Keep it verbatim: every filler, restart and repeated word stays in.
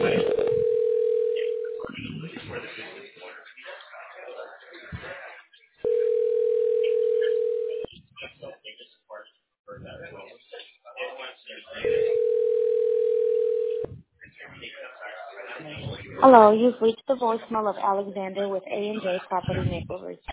Hello, you've reached the voicemail of Alexander with A and J Property Makeovers.